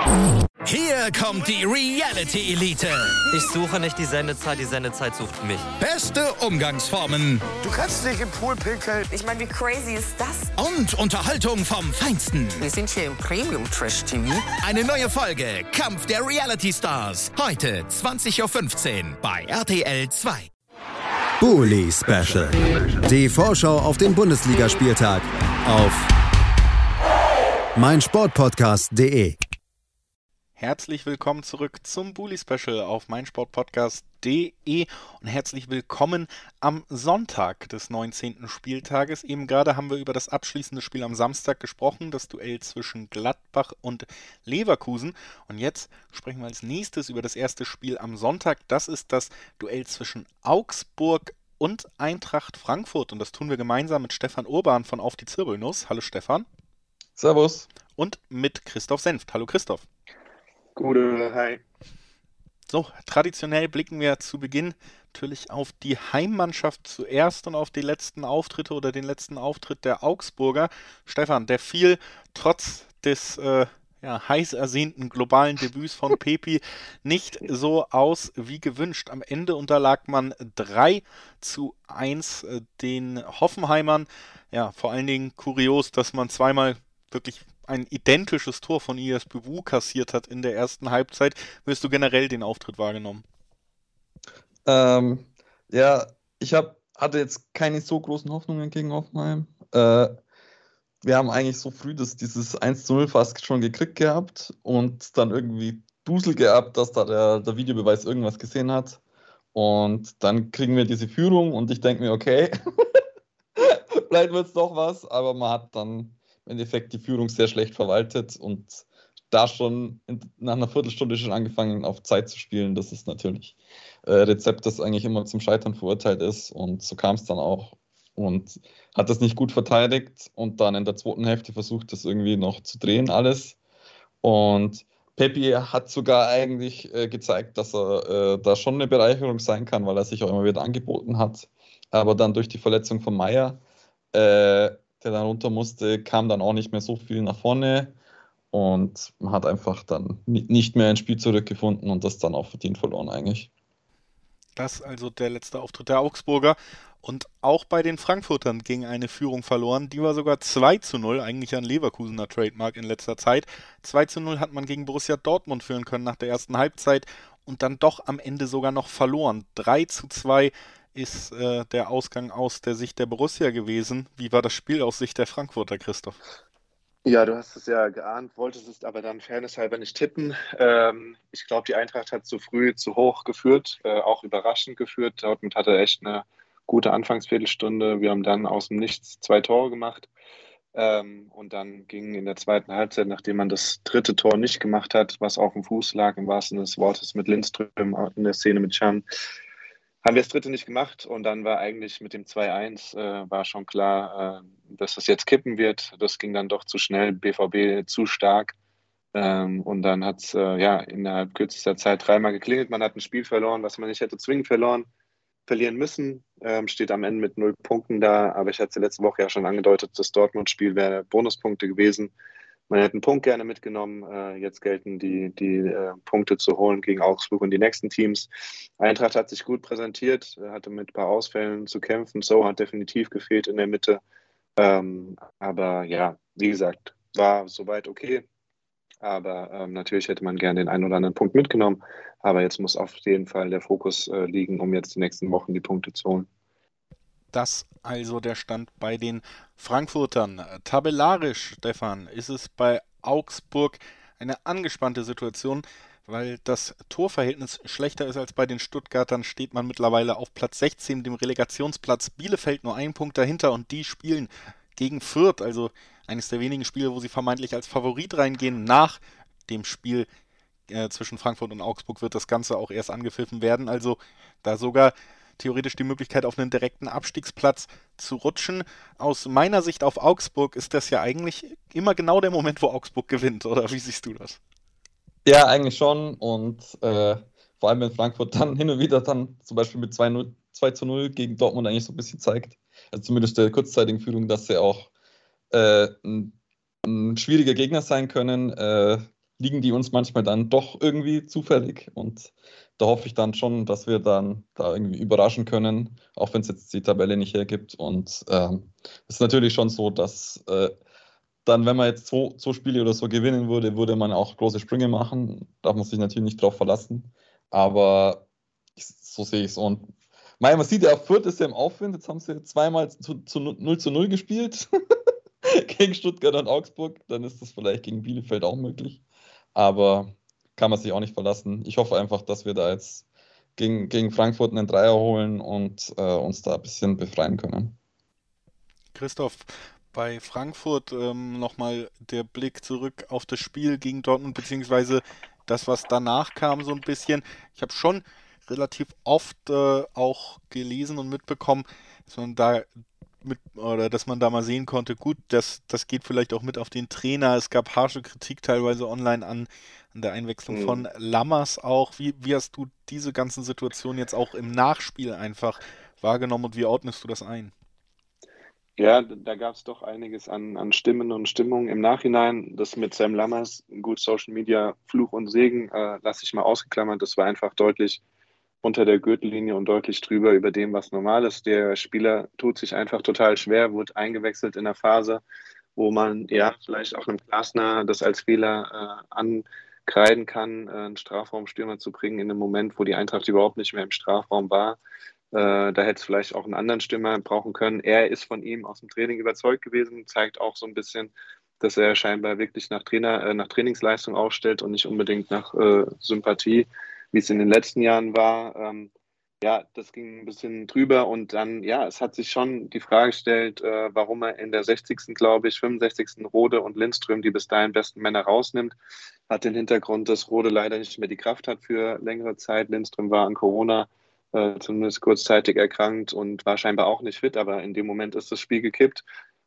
Hier kommt die Reality Elite. Ich suche nicht die Sendezeit sucht mich. Beste Umgangsformen. Du kannst dich im Pool pinkeln. Ich meine, wie crazy ist das? Und Unterhaltung vom Feinsten. Wir sind hier im Premium-Trash-TV. Eine neue Folge Kampf der Reality Stars. Heute 20.15 Uhr bei RTL 2. Bully Special. Die Vorschau auf den Bundesligaspieltag auf meinsportpodcast.de. Herzlich willkommen zurück zum Bully Special auf meinsportpodcast.de und herzlich willkommen am Sonntag des 19. Spieltages. Eben gerade haben wir über das abschließende Spiel am Samstag gesprochen, das Duell zwischen Gladbach und Leverkusen. Und jetzt sprechen wir als nächstes über das erste Spiel am Sonntag. Das ist das Duell zwischen Augsburg und Eintracht Frankfurt. Und das tun wir gemeinsam mit Stefan Urban von Auf die Zirbelnuss. Hallo Stefan. Servus. Und mit Christoph Senft. Hallo Christoph. Gute, hi. So, traditionell blicken wir zu Beginn natürlich auf die Heimmannschaft zuerst und auf die letzten Auftritte oder den letzten Auftritt der Augsburger. Stefan, der fiel trotz des heiß ersehnten globalen Debüts von Pepi nicht so aus wie gewünscht. Am Ende unterlag man 3:1 den Hoffenheimern. Ja, vor allen Dingen kurios, dass man zweimal wirklich ein identisches Tor von IS Bübu kassiert hat in der ersten Halbzeit. Wirst du generell den Auftritt wahrgenommen? Ich hatte jetzt keine so großen Hoffnungen gegen Hoffenheim. Wir haben eigentlich so früh dieses 1:0 fast schon gekriegt gehabt und dann irgendwie Dusel gehabt, dass da der Videobeweis irgendwas gesehen hat. Und dann kriegen wir diese Führung und ich denke mir, okay, vielleicht wird es doch was, aber man hat dann im Endeffekt die Führung sehr schlecht verwaltet und da schon nach einer Viertelstunde schon angefangen auf Zeit zu spielen. Das ist natürlich Rezept, das eigentlich immer zum Scheitern verurteilt ist und so kam es dann auch und hat das nicht gut verteidigt und dann in der zweiten Hälfte versucht, das irgendwie noch zu drehen alles und Pepi hat sogar eigentlich gezeigt, dass er da schon eine Bereicherung sein kann, weil er sich auch immer wieder angeboten hat, aber dann durch die Verletzung von Meier der dann runter musste, kam dann auch nicht mehr so viel nach vorne und man hat einfach dann nicht mehr ins Spiel zurückgefunden und das dann auch verdient verloren eigentlich. Das also der letzte Auftritt der Augsburger und auch bei den Frankfurtern ging eine Führung verloren, die war sogar 2:0, eigentlich ein Leverkusener Trademark in letzter Zeit. 2:0 hat man gegen Borussia Dortmund führen können nach der ersten Halbzeit und dann doch am Ende sogar noch verloren. 3:2 ist der Ausgang aus der Sicht der Borussia gewesen. Wie war das Spiel aus Sicht der Frankfurter, Christoph? Ja, du hast es ja geahnt, wolltest es aber dann fairnesshalber nicht tippen. Ich glaube, die Eintracht hat zu früh, zu hoch geführt, auch überraschend geführt. Dortmund hatte echt eine gute Anfangsviertelstunde. Wir haben dann aus dem Nichts 2 Tore gemacht. Und dann ging in der zweiten Halbzeit, nachdem man das dritte Tor nicht gemacht hat, was auf dem Fuß lag, im wahrsten Sinne des Wortes mit Lindström in der Szene mit Can, haben wir das dritte nicht gemacht und dann war eigentlich mit dem 2:1 war schon klar, dass das jetzt kippen wird. Das ging dann doch zu schnell, BVB zu stark und dann hat es innerhalb kürzester Zeit 3-mal geklingelt. Man hat ein Spiel verloren, was man nicht hätte zwingend verlieren müssen. Steht am Ende mit 0 Punkten da, aber ich hatte es letzte Woche ja schon angedeutet, das Dortmund-Spiel wäre Bonuspunkte gewesen. Man hätte einen Punkt gerne mitgenommen. Jetzt gelten die Punkte zu holen gegen Augsburg und die nächsten Teams. Eintracht hat sich gut präsentiert, hatte mit ein paar Ausfällen zu kämpfen. So hat definitiv gefehlt in der Mitte. Aber ja, wie gesagt, war soweit okay. Aber natürlich hätte man gerne den einen oder anderen Punkt mitgenommen. Aber jetzt muss auf jeden Fall der Fokus liegen, um jetzt die nächsten Wochen die Punkte zu holen. Das also der Stand bei den Frankfurtern. Tabellarisch, Stefan, ist es bei Augsburg eine angespannte Situation, weil das Torverhältnis schlechter ist als bei den Stuttgartern, steht man mittlerweile auf Platz 16, dem Relegationsplatz. Bielefeld nur 1 Punkt dahinter und die spielen gegen Fürth, also eines der wenigen Spiele, wo sie vermeintlich als Favorit reingehen. Nach dem Spiel zwischen Frankfurt und Augsburg wird das Ganze auch erst angepfiffen werden, also da sogar theoretisch die Möglichkeit, auf einen direkten Abstiegsplatz zu rutschen. Aus meiner Sicht auf Augsburg ist das ja eigentlich immer genau der Moment, wo Augsburg gewinnt, oder wie siehst du das? Ja, eigentlich schon und vor allem wenn Frankfurt dann hin und wieder dann zum Beispiel mit 2:0 gegen Dortmund eigentlich so ein bisschen zeigt, also zumindest der kurzzeitigen Führung, dass sie auch ein schwieriger Gegner sein können. liegen die uns manchmal dann doch irgendwie zufällig. Und da hoffe ich dann schon, dass wir dann da irgendwie überraschen können, auch wenn es jetzt die Tabelle nicht hergibt. Und es ist natürlich schon so, dass dann, wenn man jetzt zwei Spiele oder so gewinnen würde man auch große Sprünge machen. Darf man sich natürlich nicht drauf verlassen. Aber so sehe ich es. Und man sieht ja, Fürth ist ja im Aufwind. Jetzt haben sie zweimal zu 0:0 gespielt gegen Stuttgart und Augsburg. Dann ist das vielleicht gegen Bielefeld auch möglich. Aber kann man sich auch nicht verlassen. Ich hoffe einfach, dass wir da jetzt gegen Frankfurt einen Dreier holen und uns da ein bisschen befreien können. Christoph, bei Frankfurt nochmal der Blick zurück auf das Spiel gegen Dortmund, beziehungsweise das, was danach kam, so ein bisschen. Ich habe schon relativ oft auch gelesen und mitbekommen, dass man da mal sehen konnte, gut, das geht vielleicht auch mit auf den Trainer. Es gab harsche Kritik teilweise online an der Einwechslung von Lammers auch. Wie hast du diese ganzen Situationen jetzt auch im Nachspiel einfach wahrgenommen und wie ordnest du das ein? Ja, da gab es doch einiges an Stimmen und Stimmung im Nachhinein. Das mit Sam Lammers, gut, Social Media, Fluch und Segen, lasse ich mal ausgeklammert. Das war einfach deutlich unter der Gürtellinie und deutlich drüber über dem, was normal ist. Der Spieler tut sich einfach total schwer, wurde eingewechselt in einer Phase, wo man ja vielleicht auch einem Glasner das als Fehler ankreiden kann, einen Strafraumstürmer zu bringen in einem Moment, wo die Eintracht überhaupt nicht mehr im Strafraum war. Da hätte es vielleicht auch einen anderen Stürmer brauchen können. Er ist von ihm aus dem Training überzeugt gewesen, zeigt auch so ein bisschen, dass er scheinbar wirklich nach Trainingsleistung aufstellt und nicht unbedingt nach Sympathie, wie es in den letzten Jahren war. Ja, das ging ein bisschen drüber und dann, ja, es hat sich schon die Frage gestellt, warum er in der 60., glaube ich, 65. Rode und Lindström, die bis dahin besten Männer, rausnimmt. Hat den Hintergrund, dass Rode leider nicht mehr die Kraft hat für längere Zeit. Lindström war an Corona zumindest kurzzeitig erkrankt und war scheinbar auch nicht fit, aber in dem Moment ist das Spiel gekippt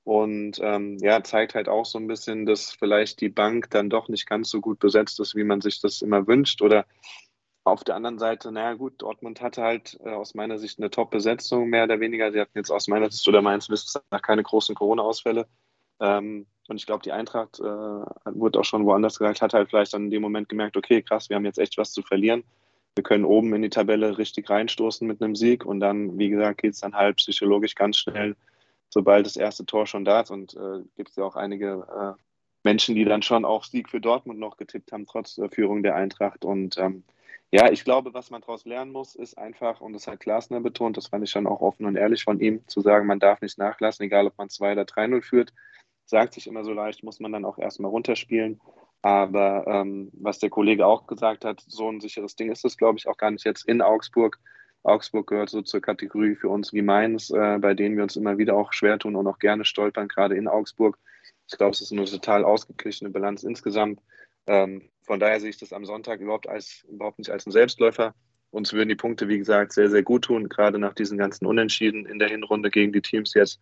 und ja, zeigt halt auch so ein bisschen, dass vielleicht die Bank dann doch nicht ganz so gut besetzt ist, wie man sich das immer wünscht. Oder auf der anderen Seite, naja gut, Dortmund hatte halt aus meiner Sicht eine Top-Besetzung, mehr oder weniger. Sie hatten jetzt aus meiner Sicht oder meines Wissens nach keine großen Corona-Ausfälle. Und ich glaube, die Eintracht, wurde auch schon woanders gesagt, hat halt vielleicht dann in dem Moment gemerkt, okay, krass, wir haben jetzt echt was zu verlieren. Wir können oben in die Tabelle richtig reinstoßen mit einem Sieg und dann, wie gesagt, geht es dann halt psychologisch ganz schnell, sobald das erste Tor schon da ist. Und gibt es ja auch einige Menschen, die dann schon auf Sieg für Dortmund noch getippt haben, trotz Führung der Eintracht. Und ja, ich glaube, was man daraus lernen muss, ist einfach, und das hat Glasner betont, das fand ich schon auch offen und ehrlich von ihm, zu sagen, man darf nicht nachlassen, egal ob man 2 oder 3-0 führt. Sagt sich immer so leicht, muss man dann auch erstmal runterspielen. Aber was der Kollege auch gesagt hat, so ein sicheres Ding ist es, glaube ich, auch gar nicht jetzt in Augsburg. Augsburg gehört so zur Kategorie für uns wie Mainz, bei denen wir uns immer wieder auch schwer tun und auch gerne stolpern, gerade in Augsburg. Ich glaube, es ist eine total ausgeglichene Bilanz insgesamt. Von daher sehe ich das am Sonntag überhaupt nicht als ein Selbstläufer. Uns würden die Punkte, wie gesagt, sehr, sehr gut tun, gerade nach diesen ganzen Unentschieden in der Hinrunde gegen die Teams jetzt.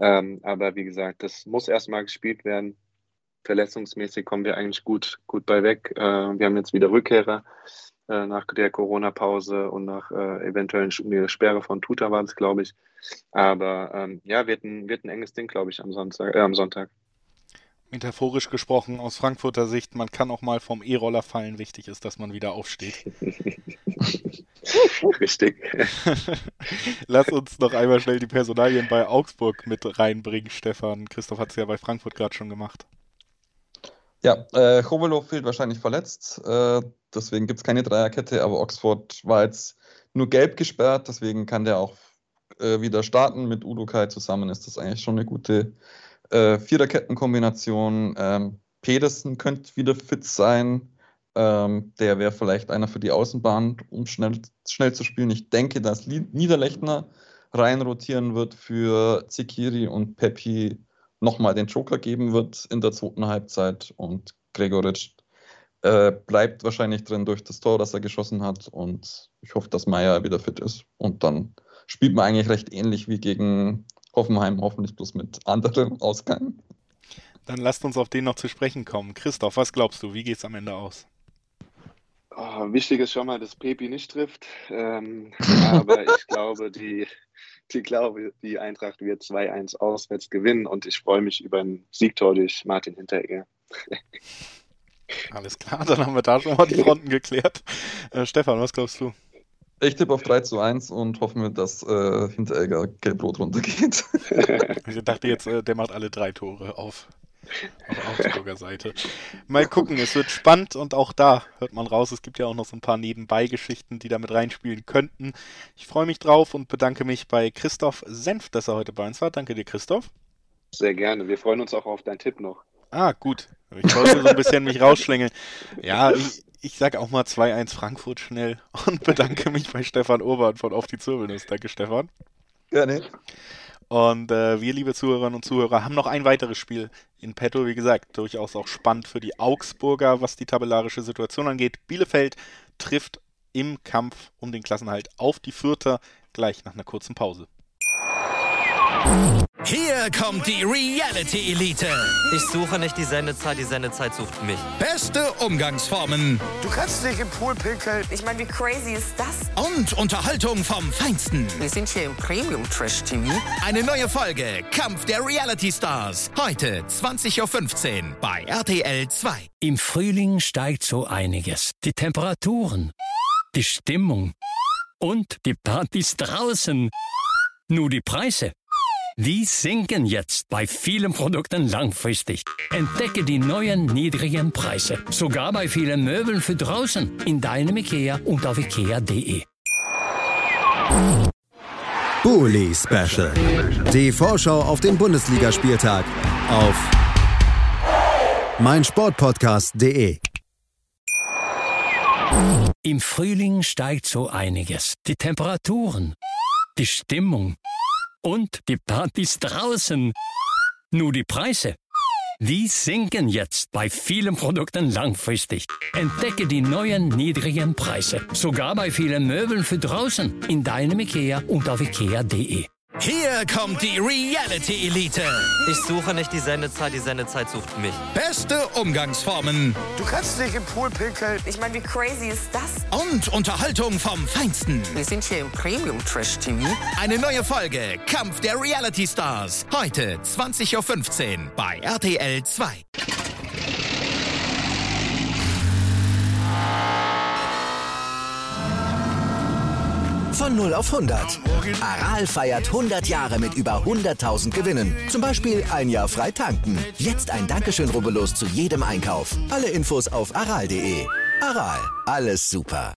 Aber wie gesagt, das muss erstmal gespielt werden. Verletzungsmäßig kommen wir eigentlich gut bei weg. Wir haben jetzt wieder Rückkehrer nach der Corona-Pause und nach eventuellen Sperre von Tuta war es, glaube ich. Aber ja, wird ein enges Ding, glaube ich, am Sonntag. Metaphorisch gesprochen, aus Frankfurter Sicht, man kann auch mal vom E-Roller fallen. Wichtig ist, dass man wieder aufsteht. Richtig. Lass uns noch einmal schnell die Personalien bei Augsburg mit reinbringen, Stefan. Christoph hat es ja bei Frankfurt gerade schon gemacht. Ja, Chovelow fehlt wahrscheinlich verletzt, deswegen gibt es keine Dreierkette, aber Oxford war jetzt nur gelb gesperrt, deswegen kann der auch wieder starten. Mit Udokai zusammen ist das eigentlich schon eine gute Viererkettenkombination. Pedersen könnte wieder fit sein, der wäre vielleicht einer für die Außenbahn, um schnell zu spielen. Ich denke, dass Niederlechner reinrotieren wird für Zikiri und Pepi nochmal den Joker geben wird in der zweiten Halbzeit und Gregoritsch bleibt wahrscheinlich drin durch das Tor, das er geschossen hat und ich hoffe, dass Meier wieder fit ist und dann spielt man eigentlich recht ähnlich wie gegen Hoffenheim, hoffentlich bloß mit anderem Ausgang. Dann lasst uns auf den noch zu sprechen kommen. Christoph, was glaubst du, wie geht es am Ende aus? Wichtig ist schon mal, dass Pepi nicht trifft, aber ich glaube, die Eintracht wird 2-1 auswärts gewinnen und ich freue mich über ein Siegtor durch Martin Hinteregger. Alles klar, dann haben wir da schon mal die Fronten geklärt. Stefan, was glaubst du? Ich tippe auf 3:1 und hoffe mir, dass Hinteregger gelb-rot runtergeht. Ich dachte jetzt, der macht alle 3 Tore auf Augsburger Seite. Mal gucken, es wird spannend und auch da hört man raus, es gibt ja auch noch so ein paar Nebenbei-Geschichten, die da mit reinspielen könnten. Ich freue mich drauf und bedanke mich bei Christoph Senf, dass er heute bei uns war. Danke dir, Christoph. Sehr gerne. Wir freuen uns auch auf deinen Tipp noch. Ah, gut. Ich wollte so ein bisschen mich rausschlängeln. Ja, ich sage auch mal 2-1 Frankfurt schnell und bedanke mich bei Stefan Urban von Auf die Zirbelnuss. Danke, Stefan. Gerne. Und wir, liebe Zuhörerinnen und Zuhörer, haben noch ein weiteres Spiel in petto. Wie gesagt, durchaus auch spannend für die Augsburger, was die tabellarische Situation angeht. Bielefeld trifft im Kampf um den Klassenerhalt auf die Fürther gleich nach einer kurzen Pause. Hier kommt die Reality Elite. Ich suche nicht die Sendezeit sucht mich. Beste Umgangsformen Du kannst nicht im Pool pinkeln. Ich meine, wie crazy ist das? und Unterhaltung vom Feinsten. Wir sind hier im Premium Trash TV. Eine neue Folge Kampf der Reality Stars. Heute 20.15 Uhr bei RTL 2. Im Frühling steigt so einiges. Die Temperaturen, die Stimmung und die Partys draußen. Nur die Preise, die sinken jetzt bei vielen Produkten langfristig. Entdecke die neuen niedrigen Preise. Sogar bei vielen Möbeln für draußen. In deinem Ikea und auf ikea.de. Bully Special. Die Vorschau auf den Bundesligaspieltag auf meinsportpodcast.de. Im Frühling steigt so einiges. Die Temperaturen, die Stimmung und die Partys draußen. Nur die Preise, die sinken jetzt bei vielen Produkten langfristig. Entdecke die neuen niedrigen Preise. Sogar bei vielen Möbeln für draußen. In deinem Ikea und auf ikea.de. Hier kommt die Reality Elite. Ich suche nicht die Sendezeit sucht mich. Beste Umgangsformen Du kannst nicht im Pool pinkeln. Ich meine, wie crazy ist das? und Unterhaltung vom Feinsten. Wir sind hier im Premium Trash TV. Eine neue Folge Kampf der Reality Stars. Heute 20.15 Uhr bei RTL 2. Von 0 auf 100. Aral feiert 100 Jahre mit über 100.000 Gewinnen. Zum Beispiel ein Jahr frei tanken. Jetzt ein Dankeschön, rubbellos zu jedem Einkauf. Alle Infos auf aral.de. Aral, alles super.